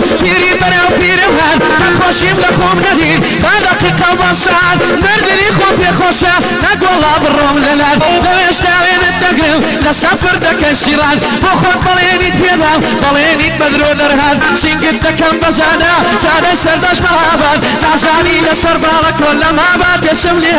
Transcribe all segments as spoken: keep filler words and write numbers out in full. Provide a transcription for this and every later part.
پیری بەناو پیرم هەر خۆشیم لە خۆم نەبین با دەقیقە و بە سەعات مردنی خۆ پێخۆشە نەگوڵا بڕۆم لەلار لەوێشتا وێنت دەگرم لە سەفر دەکەن شیران بۆ خۆت بەڵێنیت پێدام بەڵێنیت بەدرۆ دەرهات سینگت دەکەم بەزانە جادەی سەردەش مەهاباد نازانی لەسەر باڵە کۆل لە مابات تێسم لێ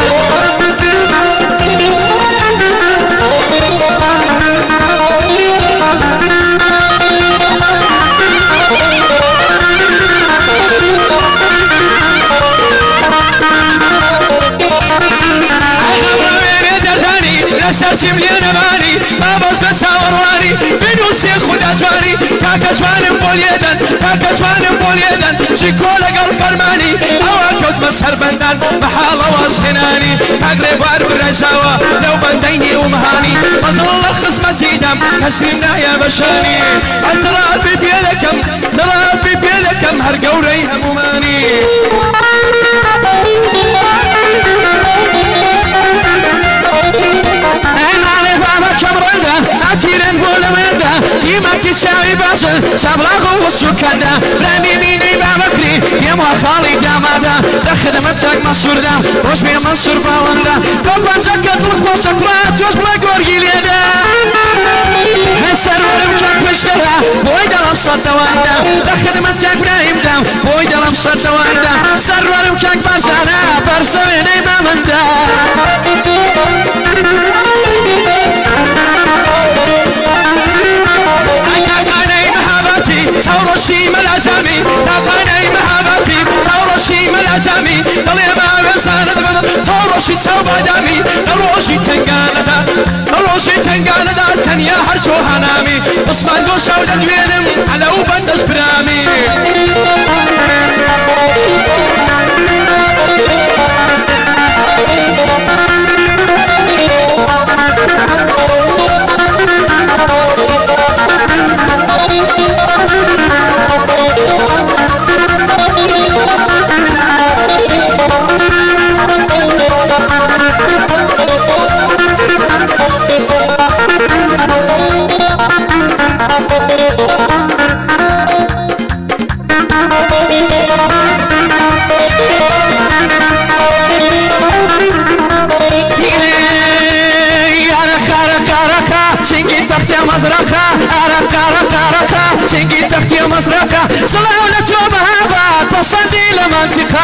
سرچیم لێ نەمانی مابەز بە چاوەڕوانی بنووسێ خوددا جوانی کاکە جوانم بۆ لێدەن کاکە جوانم بۆ لێدەن چیکۆ لەگەڵ فەرمانی ئەوە کەوتمە سەربەندان بە حاڵەوە شێنانی کاک ڕێبوار بڕێژاوە لەو بەندەی نێومهانی بەدڵ لە خزمەتیدەم کەسیم نایە بەشانی ئەتڕافی پێ دەکەم دڵافی پێ دەکەم هەر گەورەی هەمومانی ئەتیرن بۆ لەمێدا دیمەتی چاوی باشە شەبڵاغ و وسوکەدا برانی مینەی بابەکری پێم وا خاڵی دامادا لە خدمەت کاک مەسووردام ڕۆژ پێ مەسوور باوەندا بۆ پەنجەکە دڵ خۆشە کوڕا تۆش بڵێ گۆرگی لێدا هەی سەرۆرم کاک پشتەرا بۆی دەڵام سەدەواندا لە خدمەت کاک براهیمدام بۆی دەڵام سەدەواندا سەرۆرم کاک بارزانە بەرزە وێنەی مامەندا چاوڕۆشی مەلاجامی تاقانەی مەهاباپی چاوڕۆشی مەلاجامی دڵێ ماوێزانە دەبەدە چاوڕۆشی چاو بادامی لە ڕۆژی تنگانەدا لە ڕۆژی تنگانەدا تەنیا هەرچۆ هەنامی عوسمان دۆ شەو دەدوێنم عەلە و بەندەش برامی مزرعة أرقى رقى رقى شنقي تختي مزرعة صلاولة ومهابات بصدي لمنطقة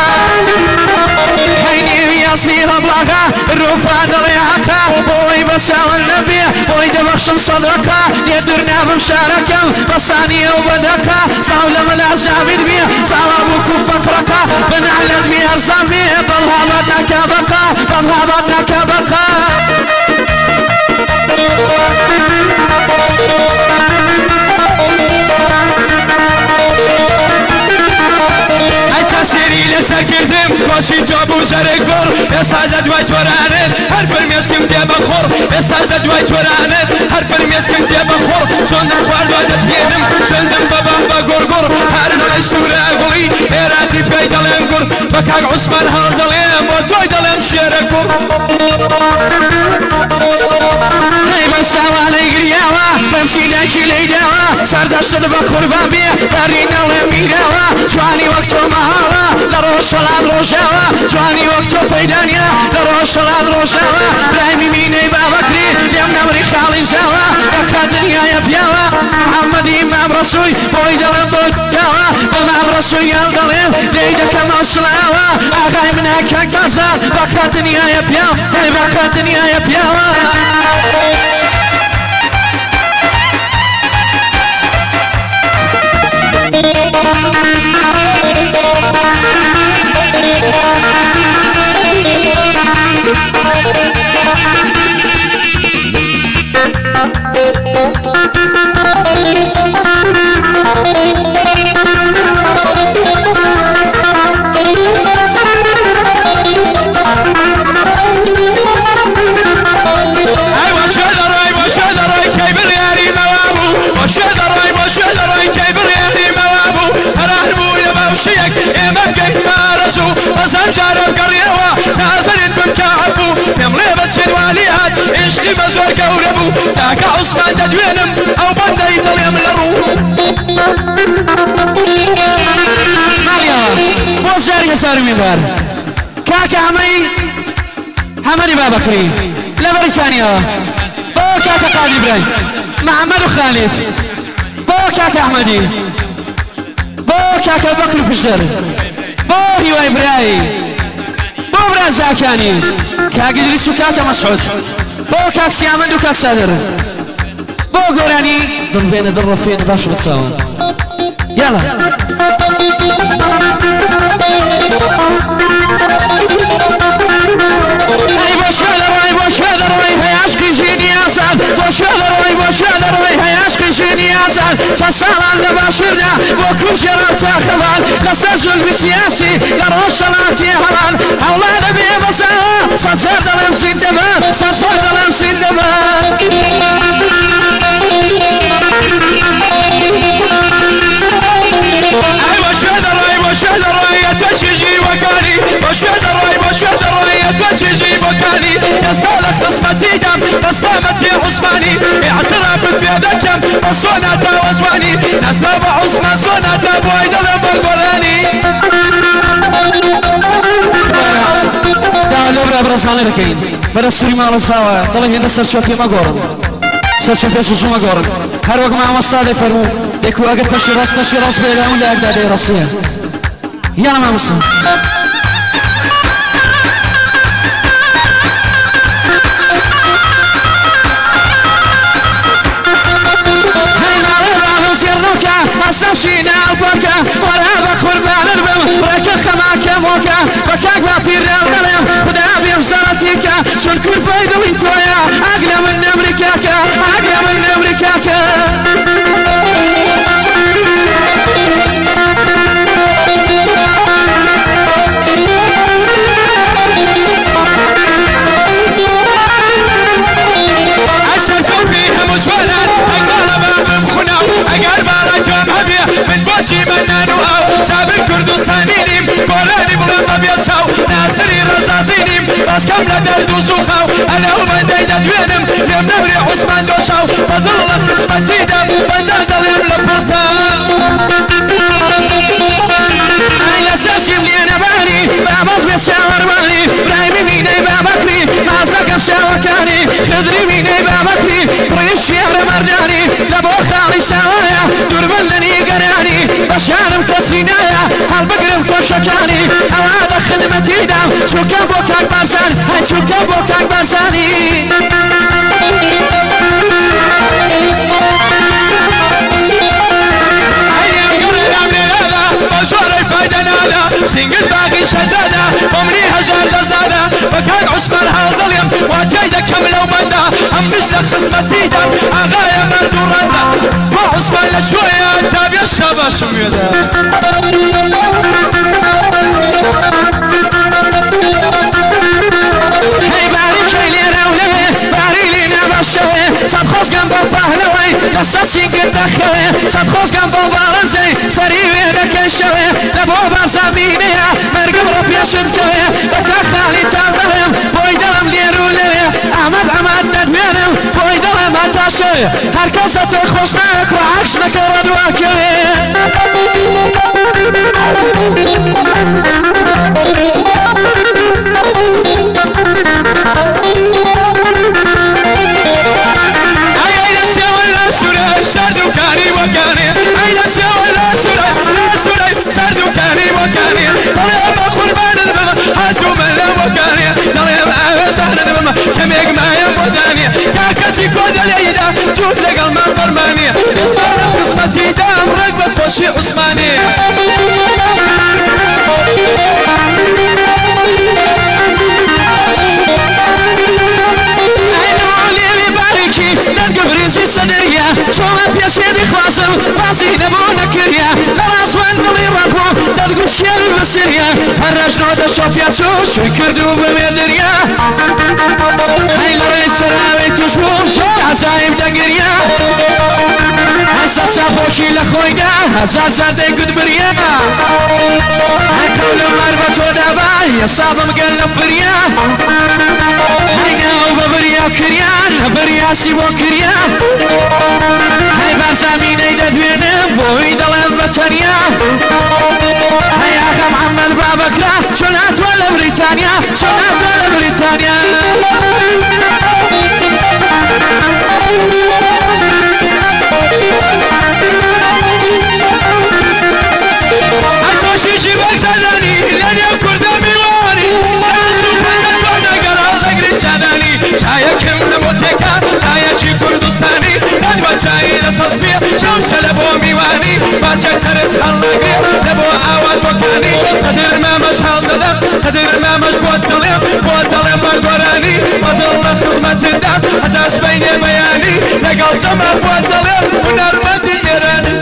حيني يصني ربلغة الروفة ضريعة بوي بساوى النبي بوي دمخشم صدركة يدرنا بمشاركة بصاني وبدكة صلاولة ملازم البيع صلابك وفكركة بنعلم بيها رزامي بالهابتنا كبكة بالهابتنا كبكة سيري لسكردم كوشي جابو زرقبر استاذ دوای تورانت هر فرم يسكن تي بخور استاذ دوای تورانت هر فرم يسكن تي بخور شوندم خوار وادت بينم شوندم بابا بغورغور هر نوع سورة اغلي ارادي بيدلم غور بكاك عثمان هالدلم وتوي دلم شيركو هاي مساوا ليغرياوا بمشي لاجي ليداوا سرداشت بقربان بيه برينا وميداوا جواني وقتو مهاوا لروش شلاد روشاوا جواني وقتو بيدانيا لروش شلاد روشاوا برايمي ميني بابكري يم نمري خالي زاوا بكا دنيا يبياوا محمد امام رسول بوي دلم بوداوا امام رسول يالدلم ليدا كما سلاوا اغاي من هكاك بازا بكا دنيا يبياوا هاي بكا دنيا يبياوا بزن جارب قريوة نازلت بمكعبو يملي بس الواليات اشتي بزور كوربو داك عثمان تدوينم او بندا يضلم لرو ماليا بوزار يسار منبر كاكا عمي حمدي بابكري لبريتانيا بو كاكا قاضي براي محمد وخالد بو كاكا احمدي بو كاكا بكر بشر بو هواي براي بو برا زاكاني كاكا ادريس وكاكا مسعود بو كاك سيامند وكاك صادر بو قوراني ضل بين ضل رفين باش بتساوون يلا اي باش هذا راي باش هذا راي هي عشقي جيني يا سعد باش هذا راي باش هذا راي هي عشقي جيني يا سعد سسال لباشرنا وكل جرات خلال لسجل بالسياسي لروشلات يا هلال اولاد ابي بس سسال دلم سندما سسال دلم سندما اي باش هذا راي باش هذا راي تشجي وكاني باش هذا راي باش هذا راي تشجي وكاني يستاهل خصمتي دم بسلامة يا عثماني اعتراف بيدكم بصونة وزواني نسلب عثمان صونة بويد البلبلاني تعالوا برا برساني ركين برا السوري مال الصاوة طلق هنا سرشوكي ما قورن سرشوكي سوشو ما قورن هر وقت ما مصادي فرمو يكو اقل تشي راس تشي راس بيدا ولا اقدر دي راسية يلا ما مصادي أسفشينا البكا ولا بخور بالربم ولك خماك موكا بكاك بطير الغلم خدا بيم سرتيكا شون كل فايد وينتويا أغلى من أمريكاكا أغلى من أمريكاكا أشرفوا فيها مشوانا تقال باب مخناو أقال بارجون هبيا من بوشي منانو أو شاب الكردستانينيم كولاني بلما بيساو ناصري رصاصينيم بس كم لدرد وسوخاو أنا ومن دايدا دوينم لم نبري عثمان دوشاو فضل الله خصمت ديدم بندر دليم لبرطاو أنا ساسيم لي أنا باني باباز بيساور باني برايمي ميني بابكري ما ساكم شاوكاني خضري ميني بابكري طريش يا مرداني لبو خالي سوايا دور بلني قراني بشارم كسرينايا هالبقرم كوشكاني هذا خدمتي دام شو كابو كاك برسان هاي شو كابو كاك برساني مجوري فايدة نادا سنجل باقي شدادا عمري هجاز ازدادا بكاك عثمان هالظلم واتيدا كاملة وبندا هم مثل خصمتي دم اغايا مرد ورندا وعثمان لشوية تابع الشابا شميدا هاي بارك لي رولي باري لي نبشوي صد خوش قم ببهلوي لساسي قد دخوي صد خوش قم ببارنسي سريوي دك الشوي لبو برزامينيا مرقب ربي شدكوي بكا خالي تنظلم بوي دلم لي رولي احمد احمد تدمينم بوي دلم اتاشوي هركزة خوشناك وعكشنك ردواكوي سردو كاري وكاني أين سوى لا سوري لا سوري سردو كاري وكاني طلب قربان البما هاتو من لا وكاني نريم أهسان البما كم يجمع يبوداني كاكسي كود اليدا جود لقل ما فرماني يستطيع خصمتي دام رقبة بوشي عثماني نرقبرينسي صدريا شوما بيشيدي خلاصم باسي نبونا كريا لراس واندلي راتمو دادقو الشير المسيريا هرجنو دا شوفيا سوش ويكردو بميدريا هاي لريس سراوي تشبو شو عزايم دقريا هسا سافوكي لخويدا هزار زادي قد بريا هاي كولو مربطو دابا يصابم قلب فريا هاي ناو ببريا كريان باسی بۆ کریا هەی بارزامینەی دەدوێنم بۆی دەڵێم بە تەنیا هەی ئاغا محەممەد بابەکرا چۆن هاتووە لە بریتانیا چۆن هاتووە لە بریتانیا هەر تۆشیشی بەجەدانی لە نێو کوردە میوانی هەست و پەنجە چۆنە گەڕاڵ دەگری چادانی چایەکم لە بۆ تێکا چایەکی کوردستانی هەر بە چایی لە سەسپێ شەوچە لە بۆ میوانی باچە خەرج هەڵناگرێ لە بۆ ئاوات بۆکانی قەدر مامەش هەڵ دەدەم قەدر مامەش بۆ دڵێم بۆ دڵێم بە گۆرانی بە دڵ لە خزمەتدام هەتا سبەینێ بەیانی لەگەڵ جەما بۆ دڵێم هونەرمەندی ئێرانی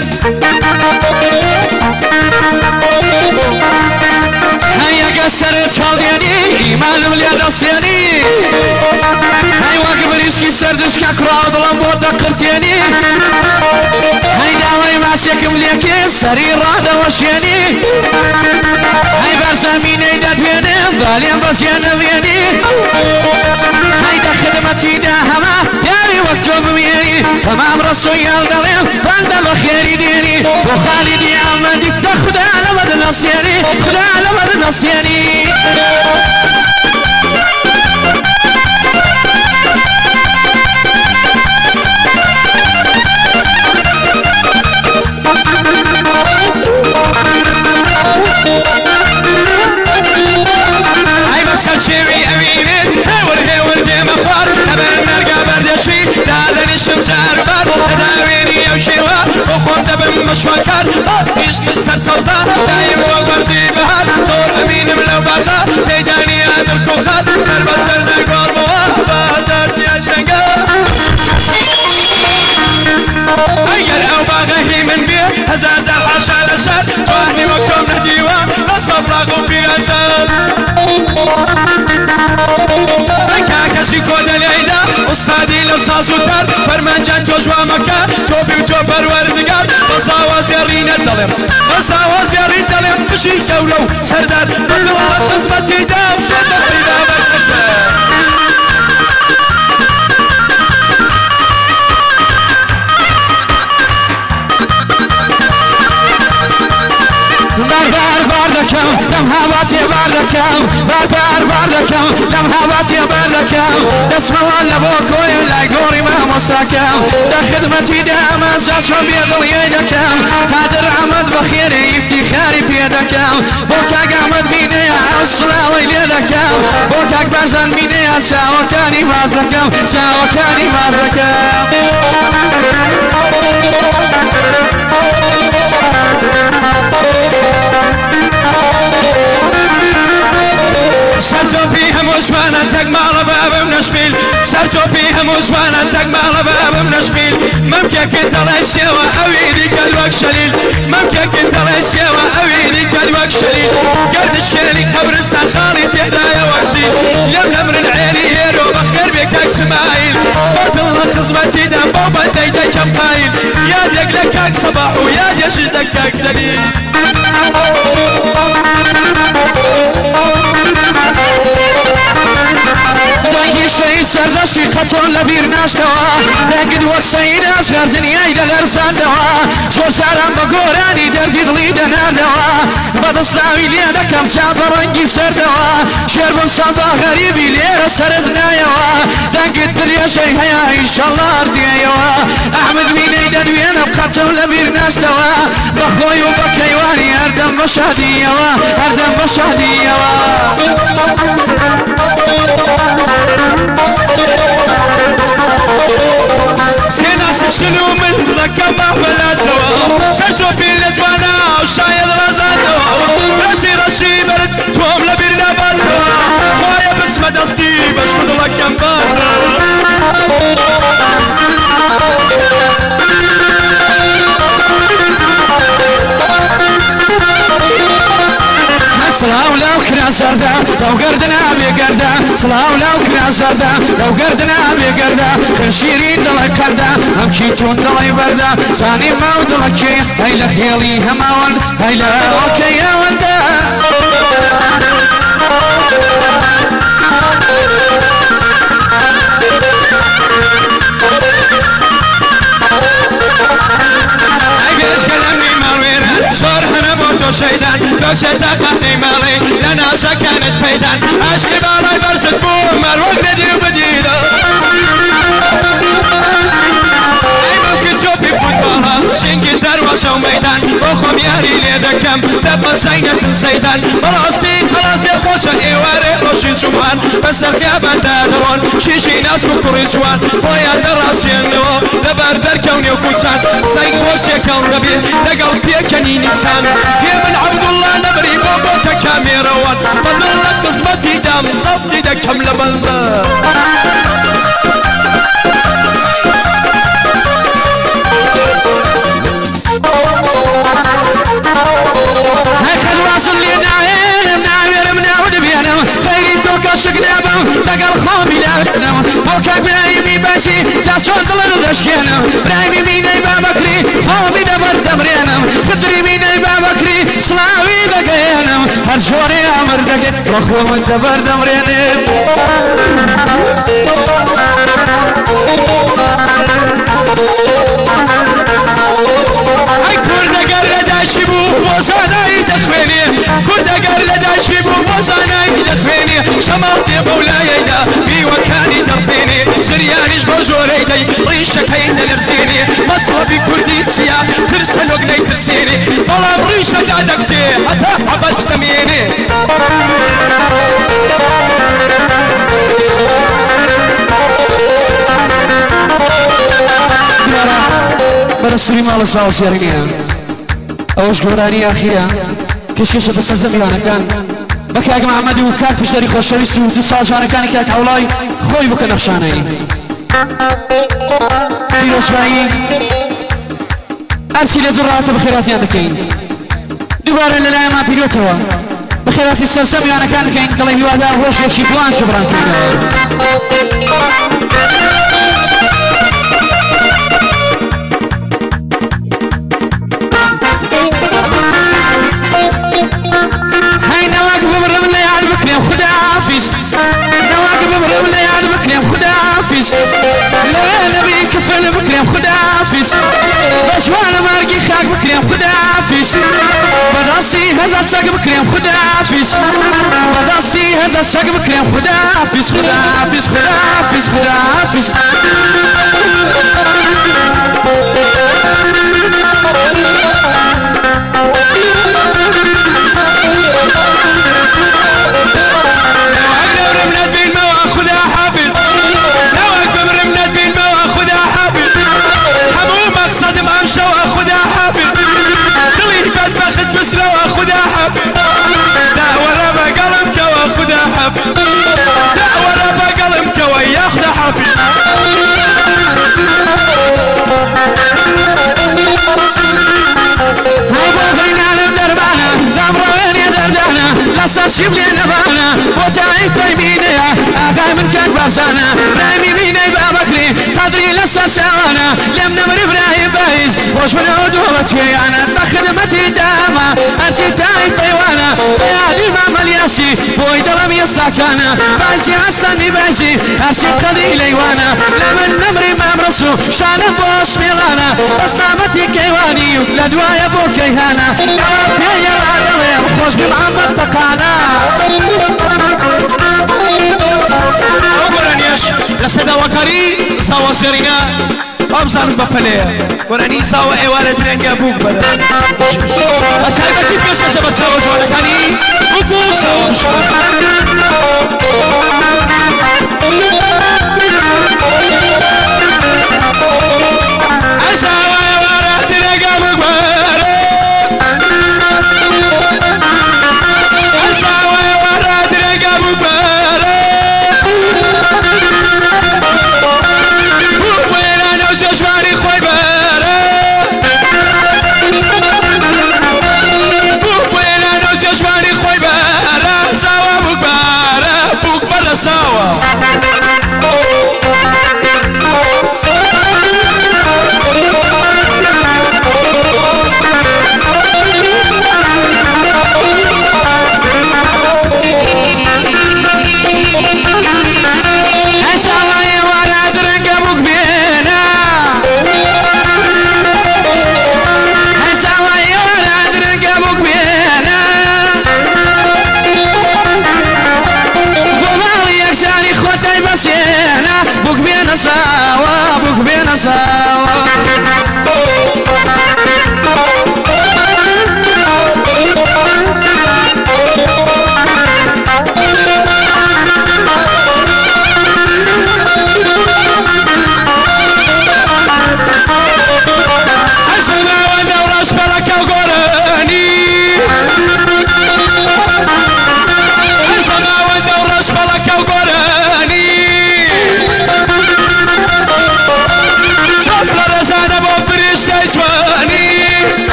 هەی ئەگە سەرت هەڵدێنی ئیمانم لێ دەسێنی هەی وەک بریسکی سەردشکە کوڕاو دڵم بۆ دەقرتێنی هەی داوای ماسێکم لێکێ سەری ڕادەوەشێنی هەی بەرزەمینەی دەدوێنم بالێم بەزیێنەوێنی هەی دە خدمەتیدا هەما یاری وەک تۆ بمێنی تەمام ڕەسوویان دەڵێم بەندە بە خێری دێنی بۆ خالیدی ئەمەدی دە خدا لەوە دەنەسێنی خدا لەوە دەنەسێنی سەرچێوی ئەوینێت هێور هێور دێمە خوار هەبەر مەرگا بەردەشی دادەنیشم جاربار لەداوێنی ئەو شێوە بۆ خۆم دەبم بەشوەکار هیشت سەر سەوزا دایم بۆ گۆرزی بەهار زۆر ئەمینم لەو باخا تێدانی ئادڵ کۆخات سەر بە سەر نەگۆڵمەوە بازار چیە شەنگە ئەگەر ئەو باغە هی من بێ هەزار جار حاشا لە شار توانی وەک تۆم نەدیوە بە سەفراغ و پیرەشار کاکەشی کۆدەلێیدا ئوستادی لە ساز و تار فەرمانجان تۆ ژوامەکە تۆپی و تۆ پەروەردگار بە ساوازێڕینە دەڵێم بە ساوازێڕین دەڵێم پشی کەورە و سەردار بە دڵ لە خزمەتیدا و شێتە پیدا بەرکەتە بار بار بار دەکەم لەم هاواتێ بار دەکەم بار بار بار دەکەم لەم هاواتێ بار دەکەم دەستمەوە لە بۆ کۆی لای گۆڕی مامۆستاکەم لە خدمەتیدا ئامانجا چۆن بێدڵیەی دەکەم قادر ئەحمەد بەخێرێ ئیفتیخاری پێ دەکەم بۆ کاک ئەحمەد بینەیە ئەو سڵاوەی لێ دەکەم بۆ کاک بەژان بینەیە چاوەکانی باز دەکەم چاوەکانی باز دەکەم سەرتۆپی هەموو جوانە تەک ماڵە بابم نەشمیل سەرتۆپی هەموو جوانە تەک ماڵە بابم نەشمیل مەمکەکن دەڵێ شێوە ئەویری کەل وەک شەلیل مەمکەکن دەڵێ شێوە ئەویری کەل وەک شەلیل گەرد شێلی قەبرستان خاڵی تێدایە وەکشیل لەم لەمرن عێری هێرۆ بەخێر بێ کاک سمایل بەدڵ لە خزمەتیدا بۆ بەندەی دەکەم قایل یادێک لە کاک سەباح و یادێشش لە کاک جەلیل دەنگی شەی سەردەشتی قەتۆن لە بیر ناشتەوە دەنگت وەک سەید ئەزغەر دنیای دەلەرزاندەوە زۆر جاران بە گۆرانی دەردی دڵی دەناردەوە بەدەستناوی لێ دەکەم چاپ بە ڕەنگی سەردەوە شێر بم سەڵدا غەریبی لێرە سەرت نایەوە دەنگت درێژەی هەیە ئینشەڵڵا هەردێیەوە ئەحمەد بینەی دەدوێنە قەتۆن لە بیر ناشتەوە بەخۆی و بە کەیوانی هەردەم بە شادیەوە هەردەم بە شادیەوە سێنا سەشلو من ڕەکەم مەحوەلاتەوە سەرچۆپی لە جوانە و شاید ڕازاتەوە ڕەسی ڕەشی بەرد تۆم لە بیر ناباتەوە خوایە بچمە دەستی بەش کوڵەکەم باتە سلااو لەو کرا زەردە لەو گەردنا بێگەردە سلااو لەو کرا زەردە لەو گەردنا بێگەردە خەشیری دڵە کەردە ئەم چیتون دڵی بەردە زانی ماو دڵەکێ هەی لە خێڵی هەماوەند هەی لە ئەوکەیەوەندە أكشت قهني مالي لنا شكانت بيدان عشقي بالاي برشت بو مروق ندي وبديدة أي ممكن توبي فوتبالها شنكي دروشة وميدان وخم ياري ليدكم دبا سينة سيدان براستي خلاص يا خوشة إيواري روشي سبحان بس الخيابان دادرون شيشي ناس بكوري سوان خويا دراسي النو دبار در كوني وكوسان سيد خوشي كون ربي دقل بيكني نسان يا من عبد الله نبري بوبو تكامي روان فضل لك قسمتي دام صفتي دكم لبلبل واصل لي نعير مناوير مناود بينام خيري توكا شقلابم دقل خومي لابنام بوكاك برايمي باشي جاسون طلن رشكينام برايمي ميني بابكري خومي دبر دمرينام خدري ميني بابكري سلاوي دقينام هرشوري امر دقي رخو من دبر دمرينام هاي كوردا قردا شبو وصانا يدخويني كوردا قردا شبو وصانا يدخويني شمالتي مولاي دا بي وكاني درفيني سريانيش بوزوري داي ريشك هين لبسيني مطلبي كردي سيا ترسل وقني ترسيني طلب ريشك عدكتي حتى حبت تميني برسولي مال الصاوص يرنيا اوش قراني اخيا كشكش بس زميانا كان بكاك محمد وكاك بشتري خوشوي سود صاجانا كان كاك عولاي خوي بك نخشاني بيروش باي ارسي لزرات بخيرات يانكين دوباره للا ما بيروتوا بخيرات السلسم يانا كان كاين قلي هذا هوش يشي بلان شبران كين خدا حافظ نواقب بمرم ليال بكريم خدا حافظ لا نبي كفن بكريم خدا حافظ بشوانا مارقي خاك بكريم خدا حافظ بداسي هزار ساق بكريم خدا حافظ بداسي هزار ساق بكريم خدا حافظ خدا حافظ خدا حافظ خدا حافظ سيب لي نبانا وتعيف يميني اخاي من كان بارسانا برايمي ميني بابكري قدري لسا سوانا لم نمر برايم بايز خوش من عدوتي انا بخدمتي داما ارسي تعيف ايوانا يا دي ماما الياسي بوي دلم يساكانا بايزي عساني بايزي ارسي قدري ليوانا لمن نمري ما مرسو شانا بوش ميلانا بس نامتي كيواني لدوايا بو كيهانا يا يا العدوية خوش بمحمد تقانا أقولنيش لسدا وكاري سوا سيرنا أمزان بفليه قراني سوا إيوارة رنجا بوك بدا أتايبتي بيش كسبة سوا سوا كاني بوكو سوا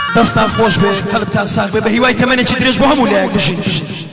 دەستان خۆش بێ قەلبتان ساغ بێ بە هیوای تەمەنێکی درێژ بۆ هەموو لایەک بژین.